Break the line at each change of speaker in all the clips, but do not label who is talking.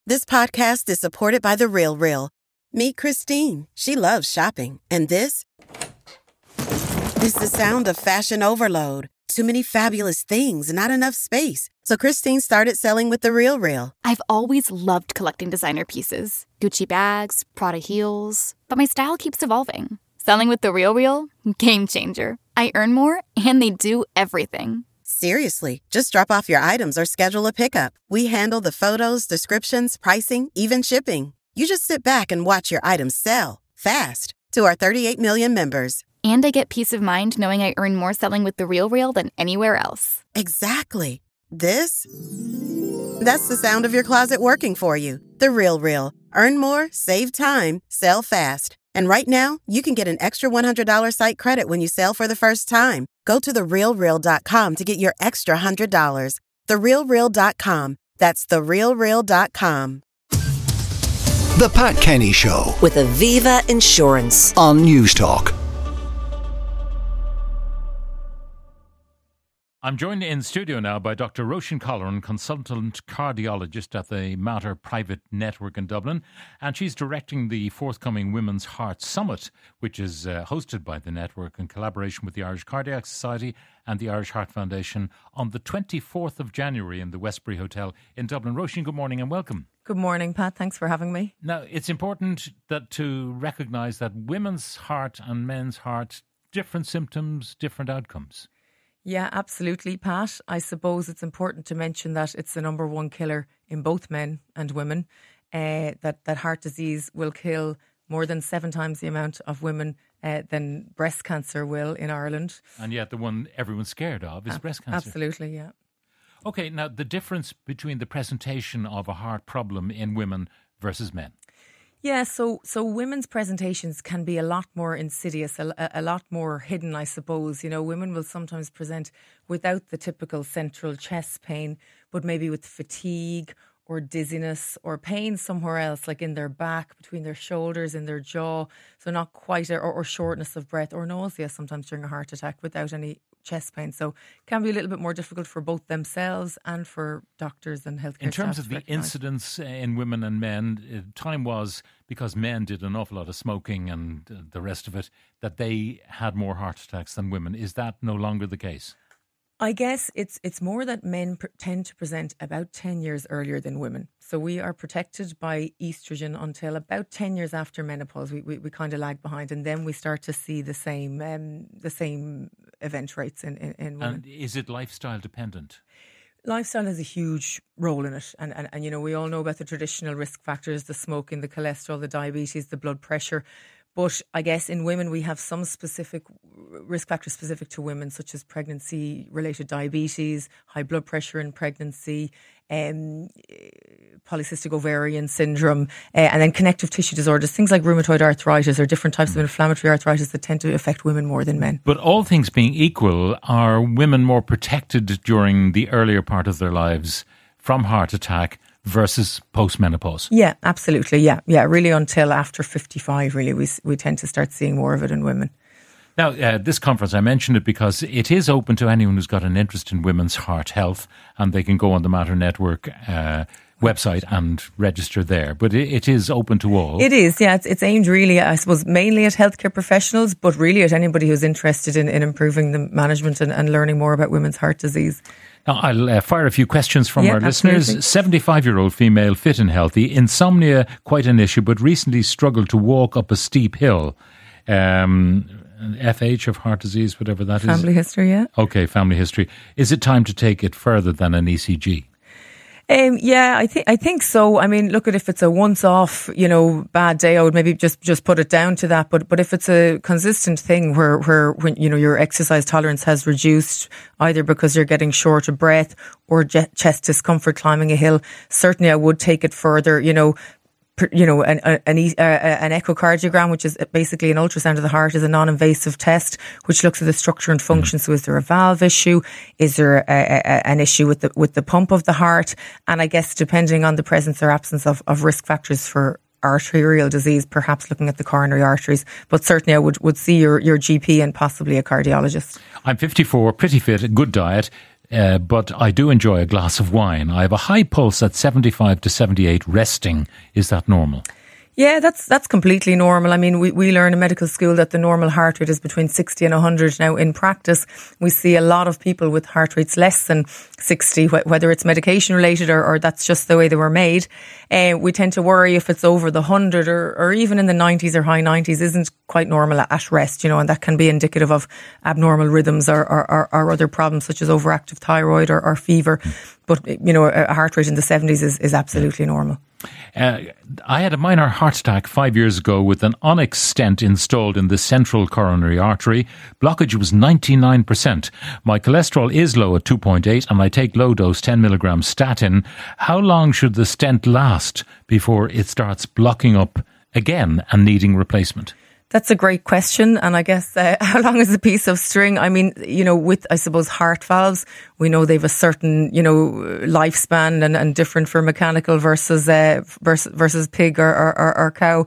This podcast is supported by The RealReal. Meet Christine. She loves shopping. And this is the sound of fashion overload. Too many fabulous things, not enough space. So Christine started selling with The RealReal.
I've always loved collecting designer pieces. Gucci bags, Prada heels. But my style keeps evolving. Selling with The RealReal? Game changer. I earn more, and they do everything.
Seriously, just drop off your items or schedule a pickup. We handle the photos, descriptions, pricing, even shipping. You just sit back and watch your items sell fast to our 38 million members.
And I get peace of mind knowing I earn more selling with The RealReal than anywhere else.
Exactly. That's the sound of your closet working for you. The RealReal. Earn more, save time, sell fast. And right now, you can get an extra $100 site credit when you sell for the first time. Go to TheRealReal.com to get your extra $100. TheRealReal.com. That's TheRealReal.com.
The Pat Kenny Show
with Aviva Insurance
on News Talk.
I'm joined in studio now by Dr. Roisin Colleran, consultant cardiologist at the Mater Private Network in Dublin, and she's directing the forthcoming Women's Heart Summit, which is hosted by the network in collaboration with the Irish Cardiac Society and the Irish Heart Foundation on the 24th of January in the Westbury Hotel in Dublin. Roisin, good morning and welcome.
Good morning, Pat. Thanks for having me.
Now, it's important to recognise that women's heart and men's heart, different symptoms, different outcomes.
Yeah, absolutely, Pat. I suppose it's important to mention that it's the number one killer in both men and women. That heart disease will kill more than 7 times the amount of women than breast cancer will in Ireland.
And yet the one everyone's scared of is breast cancer.
Absolutely, yeah.
Okay, now the difference between the presentation of a heart problem in women versus men.
Yeah, so women's presentations can be a lot more insidious, a lot more hidden, I suppose. You know, women will sometimes present without the typical central chest pain, but maybe with fatigue or dizziness or pain somewhere else, like in their back, between their shoulders, in their jaw. So not quite, or shortness of breath or nausea sometimes during a heart attack without any chest pain. So it can be a little bit more difficult for both themselves and for doctors and healthcare.
In terms of the incidence in women and men, time was, because men did an awful lot of smoking and the rest of it, that they had more heart attacks than women. Is that no longer the case?
I guess it's more that men tend to present about 10 years earlier than women. So we are protected by estrogen until about 10 years after menopause. We kind of lag behind, and then we start to see the same event rates in women.
And is it lifestyle dependent?
Lifestyle has a huge role in it. And you know, we all know about the traditional risk factors, the smoking, the cholesterol, the diabetes, the blood pressure. But I guess in women, we have some specific risk factors specific to women, such as pregnancy-related diabetes, high blood pressure in pregnancy, polycystic ovarian syndrome, and then connective tissue disorders, things like rheumatoid arthritis or different types of inflammatory arthritis that tend to affect women more than men.
But all things being equal, are women more protected during the earlier part of their lives from heart attack versus postmenopause?
Yeah, absolutely. Yeah. Really until after 55, really, we tend to start seeing more of it in women.
Now, this conference, I mentioned it because it is open to anyone who's got an interest in women's heart health, and they can go on the Mater Network website and register there. But it is open to all. It
is, yeah. It's aimed really, I suppose, mainly at healthcare professionals, but really at anybody who's interested in improving the management and learning more about women's heart disease.
Now, I'll fire a few questions from our listeners.
Absolutely.
75-year-old female, fit and healthy. Insomnia, quite an issue, but recently struggled to walk up a steep hill. FH of heart disease, whatever that is.
Family history, yeah.
Okay, family history. Is it time to take it further than an ECG?
Yeah, I think so. I mean, look, if it's a once-off, bad day, I would maybe just put it down to that. But if it's a consistent thing where when your exercise tolerance has reduced, either because you're getting short of breath or chest discomfort climbing a hill, certainly I would take it further. An echocardiogram, which is basically an ultrasound of the heart, is a non-invasive test which looks at the structure and function. So is there a valve issue? Is there an issue with the pump of the heart? And I guess depending on the presence or absence of risk factors for arterial disease, perhaps looking at the coronary arteries. But certainly I would see your GP and possibly a cardiologist.
I'm 54, pretty fit, a good diet. but I do enjoy a glass of wine. I have a high pulse at 75 to 78 resting. Is that normal?
Yeah, that's completely normal. I mean, we learn in medical school that the normal heart rate is between 60 and 100. Now, in practice, we see a lot of people with heart rates less than 60, whether it's medication related or that's just the way they were made. We tend to worry if it's over the 100 or even in the 90s or high 90s isn't quite normal at rest, and that can be indicative of abnormal rhythms or other problems such as overactive thyroid or fever. But, a heart rate in the 70s is absolutely normal.
I had a minor heart attack 5 years ago with an onyx stent installed in the central coronary artery. Blockage was 99%. My cholesterol is low at 2.8 and I take low dose 10 milligrams statin. How long should the stent last before it starts blocking up again and needing replacement?
That's a great question. And I guess how long is a piece of string? I mean, with, I suppose, heart valves, we know they've a certain, lifespan and different for mechanical versus pig or cow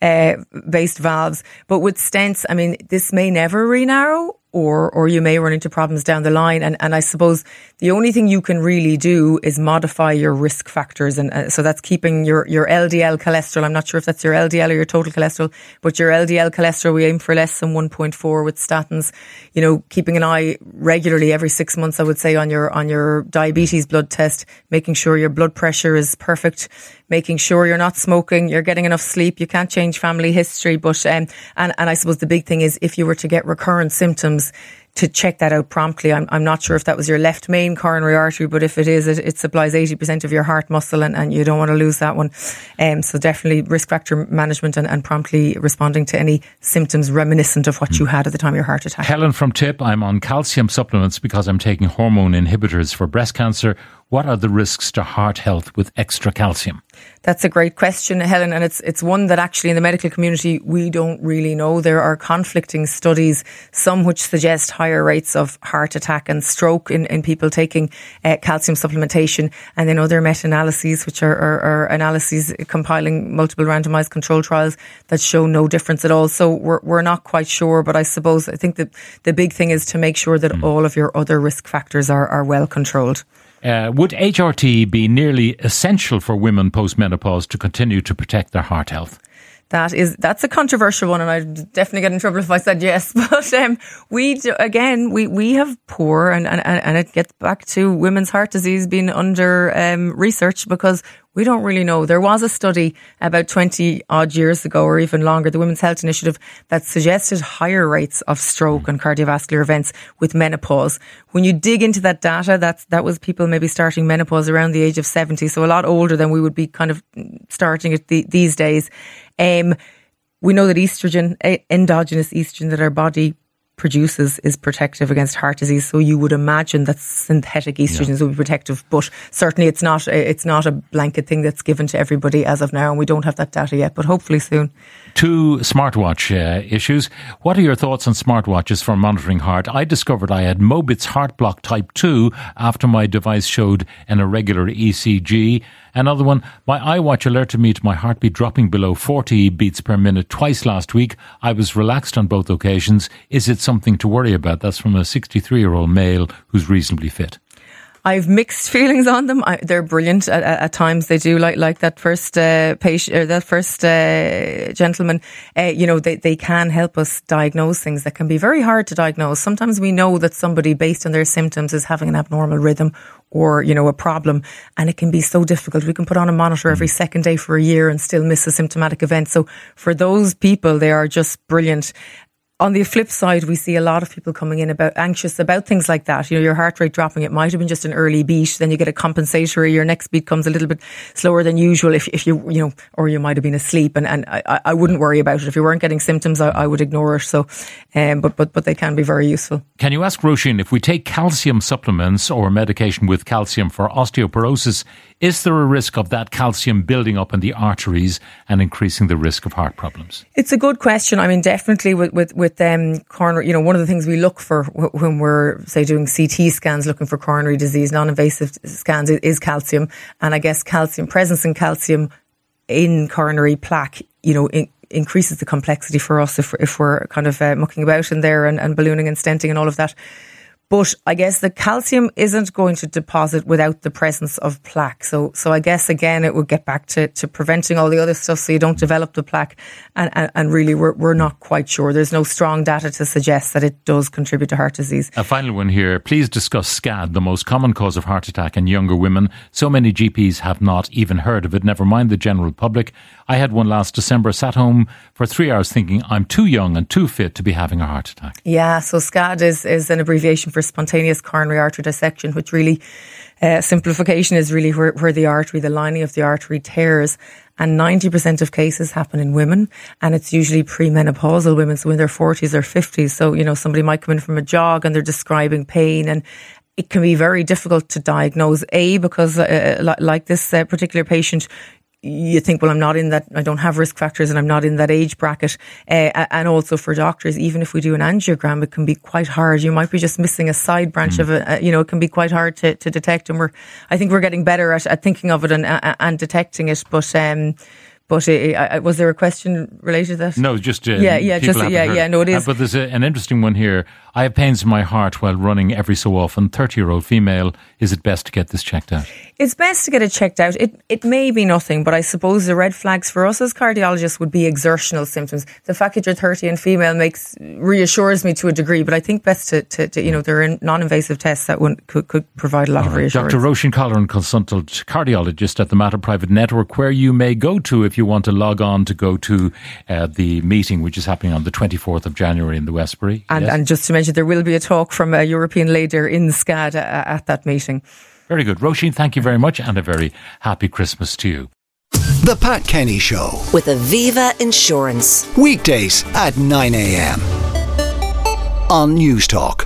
based valves. But with stents, I mean, this may never re-narrow. Or you may run into problems down the line. And I suppose the only thing you can really do is modify your risk factors. And so that's keeping your LDL cholesterol. I'm not sure if that's your LDL or your total cholesterol, but your LDL cholesterol, we aim for less than 1.4 with statins. Keeping an eye regularly every 6 months, I would say, on your diabetes blood test, making sure your blood pressure is perfect, making sure you're not smoking, you're getting enough sleep. You can't change family history, but and I suppose the big thing is if you were to get recurrent symptoms, to check that out promptly. I'm not sure if that was your left main coronary artery, but if it is, it supplies 80% of your heart muscle and you don't want to lose that one. So definitely risk factor management and promptly responding to any symptoms reminiscent of what you had at the time of your heart attack.
Helen from Tip, I'm on calcium supplements because I'm taking hormone inhibitors for breast cancer. What are the risks to heart health with extra calcium?
That's a great question, Helen, and it's one that actually in the medical community we don't really know. There are conflicting studies, some which suggest higher rates of heart attack and stroke in people taking calcium supplementation, and then other meta-analyses which are analyses compiling multiple randomized control trials that show no difference at all. So we're not quite sure, but I think that the big thing is to make sure that all of your other risk factors are well controlled.
Would HRT be nearly essential for women post-menopause to continue to protect their heart health?
That's a controversial one, and I'd definitely get in trouble if I said yes. But we have poor, and it gets back to women's heart disease being under research because we don't really know. There was a study about 20 odd years ago or even longer, the Women's Health Initiative, that suggested higher rates of stroke and cardiovascular events with menopause. When you dig into that data, that was people maybe starting menopause around the age of 70, so a lot older than we would be kind of starting it these days. We know that estrogen, endogenous estrogen that our body produces, is protective against heart disease. So you would imagine that synthetic estrogens will be protective, but certainly it's not a blanket thing that's given to everybody as of now, and we don't have that data yet, but hopefully soon.
Two smartwatch issues. What are your thoughts on smartwatches for monitoring heart? I discovered I had Mobit's Heart Block Type 2 after my device showed an irregular ECG. Another one, my iWatch alerted me to my heartbeat dropping below 40 beats per minute twice last week. I was relaxed on both occasions. Is it something to worry about? That's from a 63-year-old male who's reasonably fit.
I've mixed feelings on them. They're brilliant at times. They do like that first patient or that first gentleman. They can help us diagnose things that can be very hard to diagnose. Sometimes we know that somebody, based on their symptoms, is having an abnormal rhythm or a problem, and it can be so difficult. We can put on a monitor every second day for a year and still miss a symptomatic event. So for those people, they are just brilliant. On the flip side, we see a lot of people coming in anxious about things like that. Your heart rate dropping, it might have been just an early beat. Then you get a compensatory, your next beat comes a little bit slower than usual if you or you might have been asleep. And I wouldn't worry about it. If you weren't getting symptoms, I would ignore it. So, but they can be very useful.
Can you ask Roisin, if we take calcium supplements or medication with calcium for osteoporosis, is there a risk of that calcium building up in the arteries and increasing the risk of heart problems?
It's a good question. I mean, definitely with coronary, one of the things we look for when we're, say, doing CT scans, looking for coronary disease, non-invasive scans, is calcium. And I guess presence in calcium in coronary plaque, increases the complexity for us if we're kind of mucking about in there and ballooning and stenting and all of that. But I guess the calcium isn't going to deposit without the presence of plaque. So I guess, again, it would get back to preventing all the other stuff so you don't develop the plaque. And really, we're not quite sure. There's no strong data to suggest that it does contribute to heart disease.
A final one here. Please discuss SCAD, the most common cause of heart attack in younger women. So many GPs have not even heard of it, never mind the general public. I had one last December, sat home for 3 hours thinking I'm too young and too fit to be having a heart attack.
Yeah, so SCAD is an abbreviation for spontaneous coronary artery dissection, which really, simplification is really where the artery, the lining of the artery tears. And 90% of cases happen in women, and it's usually premenopausal women, so in their 40s or 50s. So, somebody might come in from a jog and they're describing pain, and it can be very difficult to diagnose, because like this particular patient, you think, well, I'm not in that, I don't have risk factors and I'm not in that age bracket. And also for doctors, even if we do an angiogram, it can be quite hard. You might be just missing a side branch of it. It can be quite hard to detect. And I think we're getting better at thinking of it and detecting it. But was there a question related to that?
No, just no,
it is.
But there's an interesting one here. I have pains in my heart while running every so often. 30-year-old female. Is it best to get this checked out?
It's best to get it checked out. It may be nothing, but I suppose the red flags for us as cardiologists would be exertional symptoms. The fact that you're 30 and female reassures me to a degree, but I think best to there are non-invasive tests that could provide a lot of reassurance.
Dr. Roisin Colleran, consultant cardiologist at the Mater Private Network, where you may go to if you want to log on to go to the meeting, which is happening on the 24th of January in the Westbury.
And just to mention, there will be a talk from a European leader in SCAD at that meeting.
Very good. Roisin, thank you very much, and a very happy Christmas to you.
The Pat Kenny Show.
With Aviva Insurance.
Weekdays at 9 a.m. on News Talk.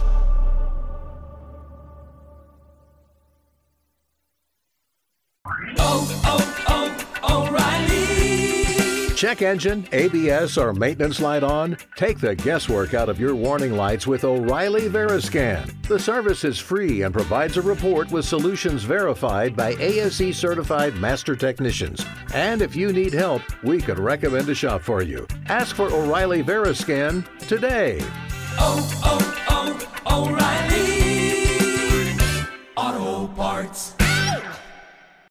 Check engine, ABS, or maintenance light on? Take the guesswork out of your warning lights with O'Reilly Veriscan. The service is free and provides a report with solutions verified by ASE certified master technicians. And if you need help, we could recommend a shop for you. Ask for O'Reilly Veriscan today.
O'Reilly.